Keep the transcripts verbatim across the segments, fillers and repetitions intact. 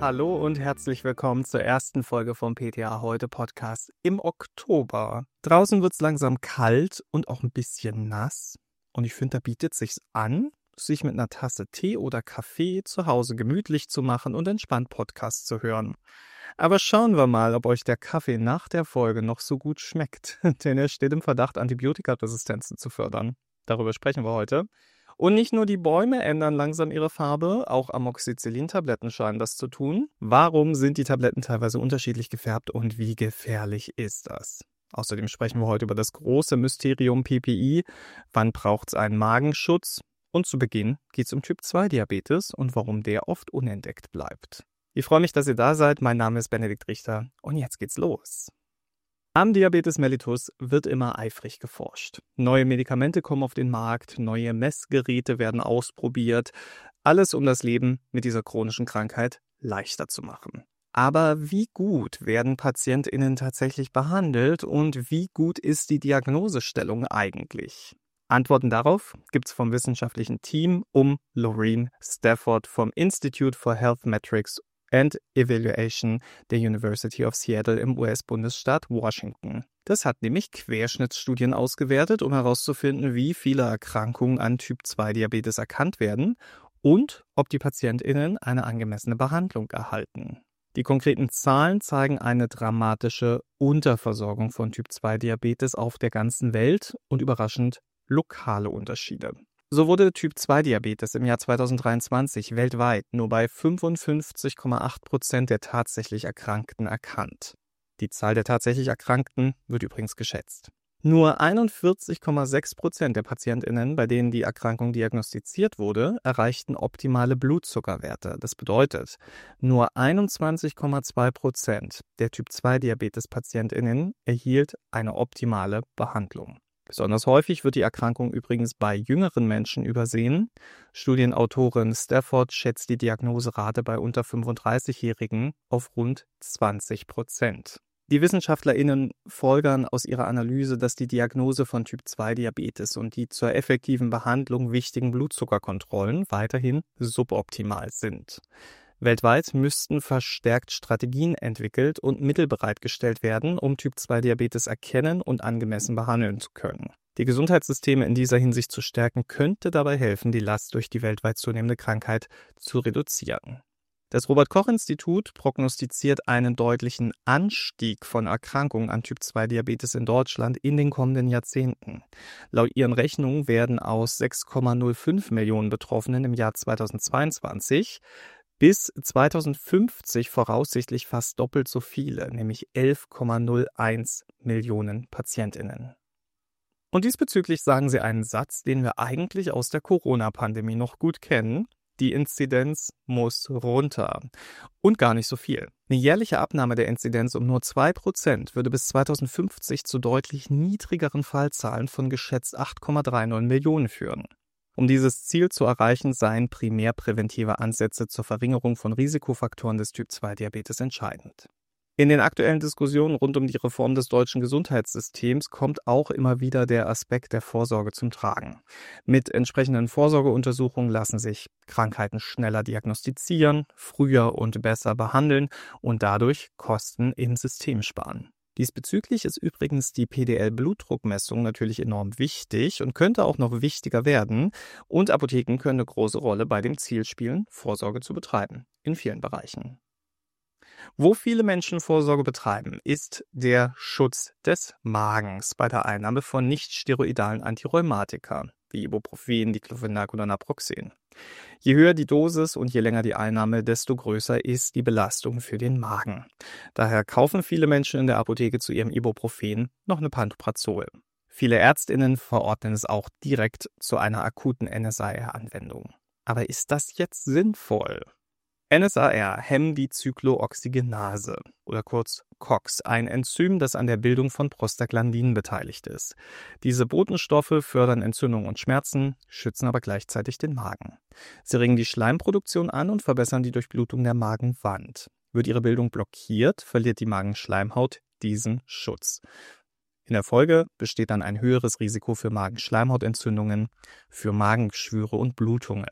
Hallo und herzlich willkommen zur ersten Folge vom P T A Heute Podcast im Oktober. Draußen wird es langsam kalt und auch ein bisschen nass. Und ich finde, da bietet sich's an, sich mit einer Tasse Tee oder Kaffee zu Hause gemütlich zu machen und entspannt Podcast zu hören. Aber schauen wir mal, ob euch der Kaffee nach der Folge noch so gut schmeckt, denn er steht im Verdacht, Antibiotikaresistenzen zu fördern. Darüber sprechen wir heute. Und nicht nur die Bäume ändern langsam ihre Farbe, auch Amoxicillin-Tabletten scheinen das zu tun. Warum sind die Tabletten teilweise unterschiedlich gefärbt und wie gefährlich ist das? Außerdem sprechen wir heute über das große Mysterium P P I. Wann braucht es einen Magenschutz? Und zu Beginn geht es um Typ zwei Diabetes und warum der oft unentdeckt bleibt. Ich freue mich, dass ihr da seid. Mein Name ist Benedikt Richter und jetzt geht's los. Am Diabetes mellitus wird immer eifrig geforscht. Neue Medikamente kommen auf den Markt, neue Messgeräte werden ausprobiert. Alles, um das Leben mit dieser chronischen Krankheit leichter zu machen. Aber wie gut werden PatientInnen tatsächlich behandelt und wie gut ist die Diagnosestellung eigentlich? Antworten darauf gibt es vom wissenschaftlichen Team um Lorraine Stafford vom Institute for Health Metrics and Evaluation der University of Seattle im U S-Bundesstaat Washington. Das hat nämlich Querschnittsstudien ausgewertet, um herauszufinden, wie viele Erkrankungen an Typ zwei Diabetes erkannt werden und ob die PatientInnen eine angemessene Behandlung erhalten. Die konkreten Zahlen zeigen eine dramatische Unterversorgung von Typ zwei Diabetes auf der ganzen Welt und überraschend lokale Unterschiede. So wurde Typ zwei Diabetes im Jahr zweitausenddreiundzwanzig weltweit nur bei fünfundfünfzig Komma acht Prozent der tatsächlich Erkrankten erkannt. Die Zahl der tatsächlich Erkrankten wird übrigens geschätzt. Nur einundvierzig Komma sechs Prozent der PatientInnen, bei denen die Erkrankung diagnostiziert wurde, erreichten optimale Blutzuckerwerte. Das bedeutet, nur einundzwanzig Komma zwei Prozent der Typ zwei Diabetes-PatientInnen erhielt eine optimale Behandlung. Besonders häufig wird die Erkrankung übrigens bei jüngeren Menschen übersehen. Studienautorin Stafford schätzt die Diagnoserate bei unter fünfunddreißigjährigen auf rund zwanzig Prozent. Die WissenschaftlerInnen folgern aus ihrer Analyse, dass die Diagnose von Typ zwei Diabetes und die zur effektiven Behandlung wichtigen Blutzuckerkontrollen weiterhin suboptimal sind. Weltweit müssten verstärkt Strategien entwickelt und Mittel bereitgestellt werden, um Typ zwei Diabetes erkennen und angemessen behandeln zu können. Die Gesundheitssysteme in dieser Hinsicht zu stärken, könnte dabei helfen, die Last durch die weltweit zunehmende Krankheit zu reduzieren. Das Robert-Koch-Institut prognostiziert einen deutlichen Anstieg von Erkrankungen an Typ zwei Diabetes in Deutschland in den kommenden Jahrzehnten. Laut ihren Rechnungen werden aus sechs Komma null fünf Millionen Betroffenen im Jahr zweitausendzweiundzwanzig bis zweitausendfünfzig voraussichtlich fast doppelt so viele, nämlich elf Komma null eins Millionen PatientInnen. Und diesbezüglich sagen sie einen Satz, den wir eigentlich aus der Corona-Pandemie noch gut kennen. Die Inzidenz muss runter. Und gar nicht so viel. Eine jährliche Abnahme der Inzidenz um nur zwei Prozent würde bis zweitausendfünfzig zu deutlich niedrigeren Fallzahlen von geschätzt acht Komma neununddreißig Millionen führen. Um dieses Ziel zu erreichen, seien primär präventive Ansätze zur Verringerung von Risikofaktoren des Typ zwei Diabetes entscheidend. In den aktuellen Diskussionen rund um die Reform des deutschen Gesundheitssystems kommt auch immer wieder der Aspekt der Vorsorge zum Tragen. Mit entsprechenden Vorsorgeuntersuchungen lassen sich Krankheiten schneller diagnostizieren, früher und besser behandeln und dadurch Kosten im System sparen. Diesbezüglich ist übrigens die P D L-Blutdruckmessung natürlich enorm wichtig und könnte auch noch wichtiger werden. Und Apotheken können eine große Rolle bei dem Ziel spielen, Vorsorge zu betreiben, in vielen Bereichen. Wo viele Menschen Vorsorge betreiben, ist der Schutz des Magens bei der Einnahme von nicht-steroidalen Antirheumatika, wie Ibuprofen, Diclofenac oder Naproxen. Je höher die Dosis und je länger die Einnahme, desto größer ist die Belastung für den Magen. Daher kaufen viele Menschen in der Apotheke zu ihrem Ibuprofen noch eine Pantoprazol. Viele ÄrztInnen verordnen es auch direkt zu einer akuten N S A R-Anwendung. Aber ist das jetzt sinnvoll? N S A R hemmen die Zyklooxygenase oder kurz C O X, ein Enzym, das an der Bildung von Prostaglandinen beteiligt ist. Diese Botenstoffe fördern Entzündungen und Schmerzen, schützen aber gleichzeitig den Magen. Sie regen die Schleimproduktion an und verbessern die Durchblutung der Magenwand. Wird ihre Bildung blockiert, verliert die Magenschleimhaut diesen Schutz. In der Folge besteht dann ein höheres Risiko für Magenschleimhautentzündungen, für Magengeschwüre und Blutungen.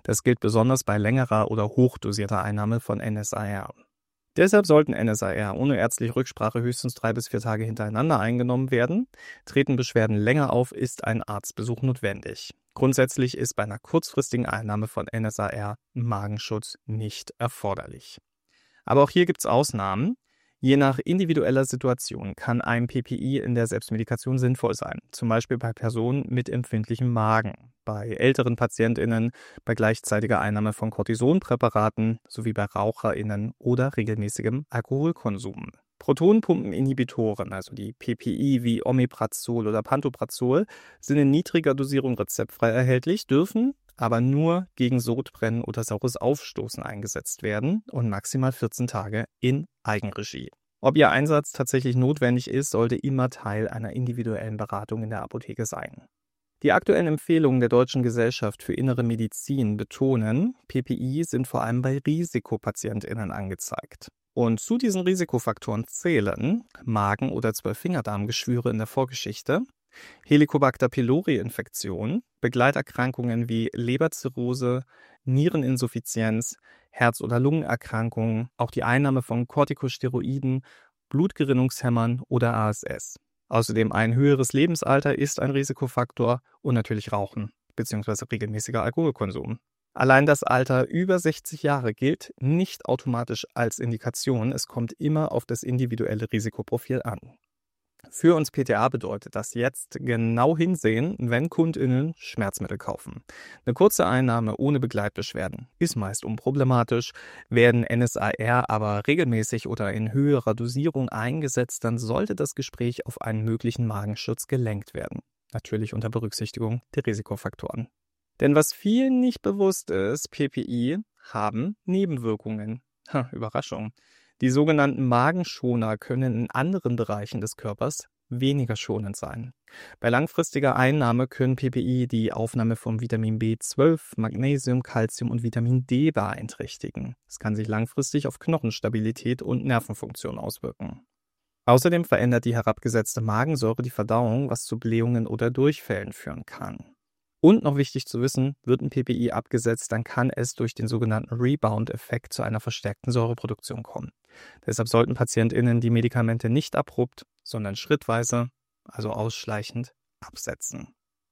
Das gilt besonders bei längerer oder hochdosierter Einnahme von N S A R. Deshalb sollten N S A R ohne ärztliche Rücksprache höchstens drei bis vier Tage hintereinander eingenommen werden. Treten Beschwerden länger auf, ist ein Arztbesuch notwendig. Grundsätzlich ist bei einer kurzfristigen Einnahme von N S A R Magenschutz nicht erforderlich. Aber auch hier gibt es Ausnahmen. Je nach individueller Situation kann ein P P I in der Selbstmedikation sinnvoll sein, zum Beispiel bei Personen mit empfindlichem Magen, bei älteren PatientInnen, bei gleichzeitiger Einnahme von Cortisonpräparaten sowie bei RaucherInnen oder regelmäßigem Alkoholkonsum. Protonpumpeninhibitoren, also die P P I wie Omeprazol oder Pantoprazol, sind in niedriger Dosierung rezeptfrei erhältlich, dürfen aber nur gegen Sodbrennen oder saures Aufstoßen eingesetzt werden und maximal vierzehn Tage in Eigenregie. Ob ihr Einsatz tatsächlich notwendig ist, sollte immer Teil einer individuellen Beratung in der Apotheke sein. Die aktuellen Empfehlungen der Deutschen Gesellschaft für Innere Medizin betonen, P P I sind vor allem bei RisikopatientInnen angezeigt. Und zu diesen Risikofaktoren zählen Magen- oder Zwölffingerdarmgeschwüre in der Vorgeschichte, Helicobacter pylori-Infektion, Begleiterkrankungen wie Leberzirrhose, Niereninsuffizienz, Herz- oder Lungenerkrankungen, auch die Einnahme von Corticosteroiden, Blutgerinnungshemmern oder A S S. Außerdem ein höheres Lebensalter ist ein Risikofaktor und natürlich Rauchen bzw. regelmäßiger Alkoholkonsum. Allein das Alter über sechzig Jahre gilt nicht automatisch als Indikation, es kommt immer auf das individuelle Risikoprofil an. Für uns P T A bedeutet das jetzt genau hinsehen, wenn KundInnen Schmerzmittel kaufen. Eine kurze Einnahme ohne Begleitbeschwerden ist meist unproblematisch. Werden N S A R aber regelmäßig oder in höherer Dosierung eingesetzt, dann sollte das Gespräch auf einen möglichen Magenschutz gelenkt werden. Natürlich unter Berücksichtigung der Risikofaktoren. Denn was vielen nicht bewusst ist, P P I haben Nebenwirkungen. Ha, Überraschung. Die sogenannten Magenschoner können in anderen Bereichen des Körpers weniger schonend sein. Bei langfristiger Einnahme können P P I die Aufnahme von Vitamin B zwölf, Magnesium, Calcium und Vitamin D beeinträchtigen. Es kann sich langfristig auf Knochenstabilität und Nervenfunktion auswirken. Außerdem verändert die herabgesetzte Magensäure die Verdauung, was zu Blähungen oder Durchfällen führen kann. Und noch wichtig zu wissen, wird ein P P I abgesetzt, dann kann es durch den sogenannten Rebound-Effekt zu einer verstärkten Säureproduktion kommen. Deshalb sollten PatientInnen die Medikamente nicht abrupt, sondern schrittweise, also ausschleichend, absetzen.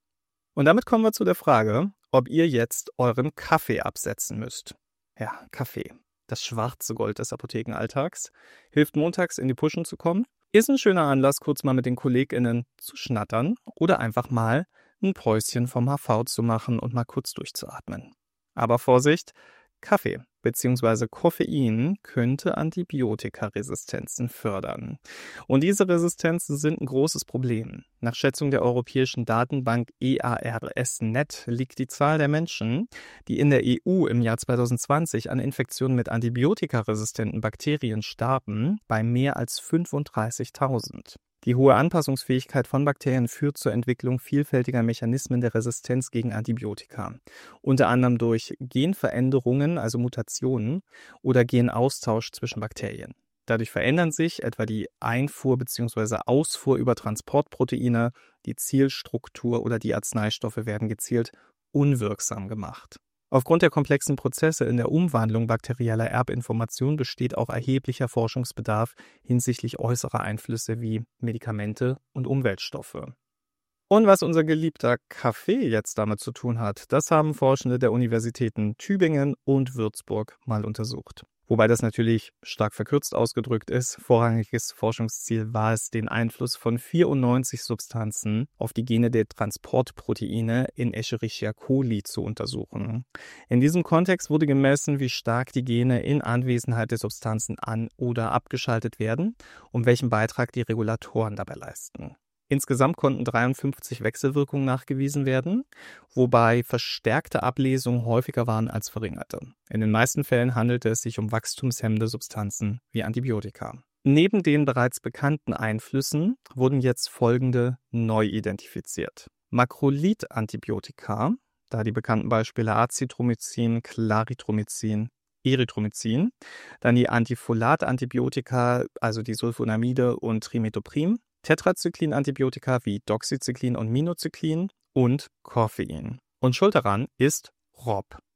Und damit kommen wir zu der Frage, ob ihr jetzt euren Kaffee absetzen müsst. Ja, Kaffee, das schwarze Gold des Apothekenalltags, hilft montags in die Pushen zu kommen, ist ein schöner Anlass, kurz mal mit den KollegInnen zu schnattern oder einfach mal ein Päuschen vom H V zu machen und mal kurz durchzuatmen. Aber Vorsicht, Kaffee bzw. Koffein könnte Antibiotikaresistenzen fördern. Und diese Resistenzen sind ein großes Problem. Nach Schätzung der europäischen Datenbank E A R S Punkt net liegt die Zahl der Menschen, die in der E U im Jahr zwanzig zwanzig an Infektionen mit antibiotikaresistenten Bakterien starben, bei mehr als fünfunddreißigtausend. Die hohe Anpassungsfähigkeit von Bakterien führt zur Entwicklung vielfältiger Mechanismen der Resistenz gegen Antibiotika, unter anderem durch Genveränderungen, also Mutationen, oder Genaustausch zwischen Bakterien. Dadurch verändern sich etwa die Einfuhr bzw. Ausfuhr über Transportproteine, die Zielstruktur oder die Arzneistoffe werden gezielt unwirksam gemacht. Aufgrund der komplexen Prozesse in der Umwandlung bakterieller Erbinformation besteht auch erheblicher Forschungsbedarf hinsichtlich äußerer Einflüsse wie Medikamente und Umweltstoffe. Und was unser geliebter Kaffee jetzt damit zu tun hat, das haben Forschende der Universitäten Tübingen und Würzburg mal untersucht. Wobei das natürlich stark verkürzt ausgedrückt ist. Vorrangiges Forschungsziel war es, den Einfluss von vierundneunzig Substanzen auf die Gene der Transportproteine in Escherichia coli zu untersuchen. In diesem Kontext wurde gemessen, wie stark die Gene in Anwesenheit der Substanzen an- oder abgeschaltet werden und welchen Beitrag die Regulatoren dabei leisten. Insgesamt konnten dreiundfünfzig Wechselwirkungen nachgewiesen werden, wobei verstärkte Ablesungen häufiger waren als verringerte. In den meisten Fällen handelte es sich um wachstumshemmende Substanzen wie Antibiotika. Neben den bereits bekannten Einflüssen wurden jetzt folgende neu identifiziert. Makrolid-Antibiotika, da die bekannten Beispiele Azithromycin, Clarithromycin, Erythromycin, dann die Antifolat-Antibiotika, also die Sulfonamide und Trimethoprim, Tetrazyklin-Antibiotika wie Doxycyclin und Minocyclin und Koffein. Und schuld daran ist Rob.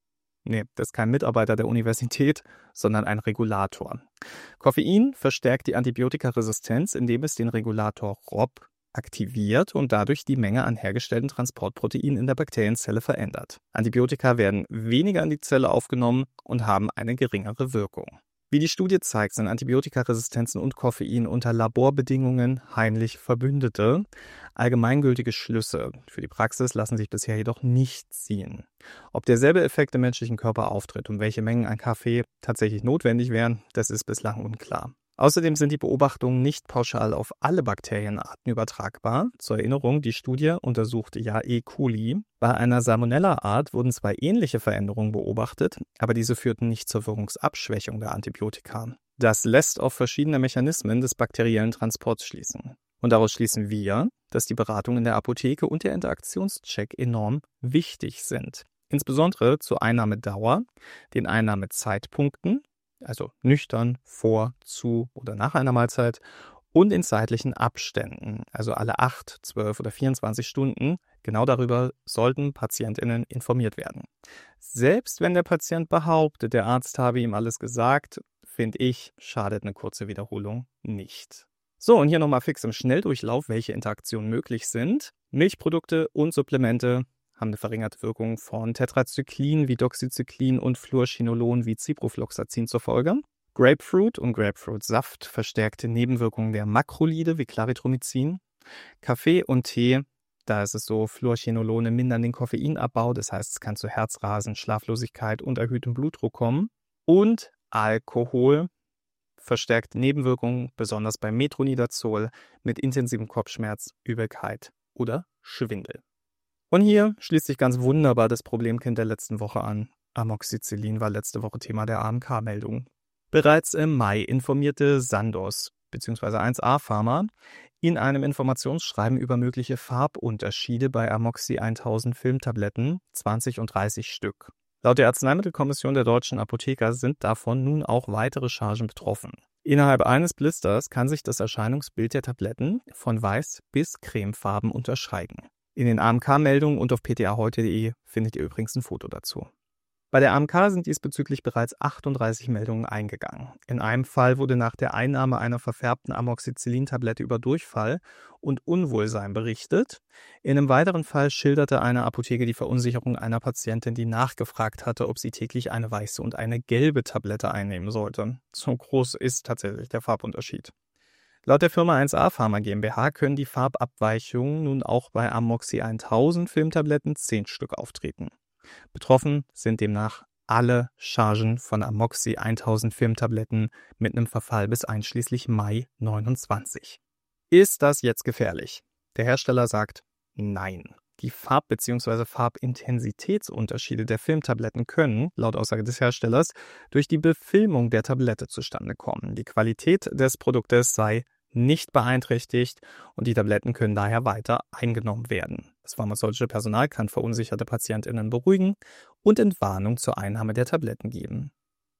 Nee, das ist kein Mitarbeiter der Universität, sondern ein Regulator. Koffein verstärkt die Antibiotikaresistenz, indem es den Regulator R O B aktiviert und dadurch die Menge an hergestellten Transportproteinen in der Bakterienzelle verändert. Antibiotika werden weniger in die Zelle aufgenommen und haben eine geringere Wirkung. Wie die Studie zeigt, sind Antibiotikaresistenzen und Koffein unter Laborbedingungen heimlich Verbündete. Allgemeingültige Schlüsse für die Praxis lassen sich bisher jedoch nicht ziehen. Ob derselbe Effekt im menschlichen Körper auftritt und welche Mengen an Kaffee tatsächlich notwendig wären, das ist bislang unklar. Außerdem sind die Beobachtungen nicht pauschal auf alle Bakterienarten übertragbar. Zur Erinnerung, die Studie untersuchte ja E. coli. Bei einer Salmonella-Art wurden zwei ähnliche Veränderungen beobachtet, aber diese führten nicht zur Wirkungsabschwächung der Antibiotika. Das lässt auf verschiedene Mechanismen des bakteriellen Transports schließen. Und daraus schließen wir, dass die Beratung in der Apotheke und der Interaktionscheck enorm wichtig sind. Insbesondere zur Einnahmedauer, den Einnahmezeitpunkten, also nüchtern, vor, zu oder nach einer Mahlzeit, und in zeitlichen Abständen, also alle acht, zwölf oder vierundzwanzig Stunden. Genau darüber sollten PatientInnen informiert werden. Selbst wenn der Patient behauptet, der Arzt habe ihm alles gesagt, finde ich, schadet eine kurze Wiederholung nicht. So, und hier nochmal fix im Schnelldurchlauf, welche Interaktionen möglich sind. Milchprodukte und Supplemente haben eine verringerte Wirkung von Tetrazyklin wie Doxycyclin und Fluorchinolon wie Ciprofloxacin zur Folge. Grapefruit und Grapefruitsaft verstärkte Nebenwirkungen der Makrolide wie Clarithromycin. Kaffee und Tee, da ist es so, Fluorchinolone mindern den Koffeinabbau, das heißt, es kann zu Herzrasen, Schlaflosigkeit und erhöhtem Blutdruck kommen. Und Alkohol verstärkt Nebenwirkungen, besonders beim Metronidazol, mit intensivem Kopfschmerz, Übelkeit oder Schwindel. Und hier schließt sich ganz wunderbar das Problemkind der letzten Woche an. Amoxicillin war letzte Woche Thema der A M K-Meldung. Bereits im Mai informierte Sandoz bzw. eins A Pharma in einem Informationsschreiben über mögliche Farbunterschiede bei Amoxi tausend Filmtabletten, zwanzig und dreißig Stück. Laut der Arzneimittelkommission der deutschen Apotheker sind davon nun auch weitere Chargen betroffen. Innerhalb eines Blisters kann sich das Erscheinungsbild der Tabletten von weiß bis cremefarben unterscheiden. In den A M K-Meldungen und auf p t a heute punkt de findet ihr übrigens ein Foto dazu. Bei der A M K sind diesbezüglich bereits achtunddreißig Meldungen eingegangen. In einem Fall wurde nach der Einnahme einer verfärbten Amoxicillin-Tablette über Durchfall und Unwohlsein berichtet. In einem weiteren Fall schilderte eine Apotheke die Verunsicherung einer Patientin, die nachgefragt hatte, ob sie täglich eine weiße und eine gelbe Tablette einnehmen sollte. So groß ist tatsächlich der Farbunterschied. Laut der Firma eins A Pharma GmbH können die Farbabweichungen nun auch bei Amoxi tausend Filmtabletten zehn Stück auftreten. Betroffen sind demnach alle Chargen von Amoxi tausend Filmtabletten mit einem Verfall bis einschließlich Mai neunundzwanzig. Ist das jetzt gefährlich? Der Hersteller sagt nein. Die Farb- bzw. Farbintensitätsunterschiede der Filmtabletten können, laut Aussage des Herstellers, durch die Befilmung der Tablette zustande kommen. Die Qualität des Produktes sei nicht beeinträchtigt und die Tabletten können daher weiter eingenommen werden. Das pharmazeutische Personal kann verunsicherte PatientInnen beruhigen und Entwarnung zur Einnahme der Tabletten geben.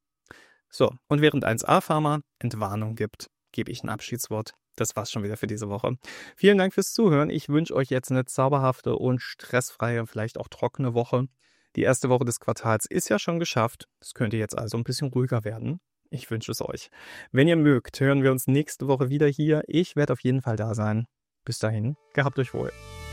So, und während eins A Pharma Entwarnung gibt, gebe ich ein Abschiedswort. Das war's schon wieder für diese Woche. Vielen Dank fürs Zuhören. Ich wünsche euch jetzt eine zauberhafte und stressfreie, vielleicht auch trockene Woche. Die erste Woche des Quartals ist ja schon geschafft. Es könnte jetzt also ein bisschen ruhiger werden. Ich wünsche es euch. Wenn ihr mögt, hören wir uns nächste Woche wieder hier. Ich werde auf jeden Fall da sein. Bis dahin, gehabt euch wohl.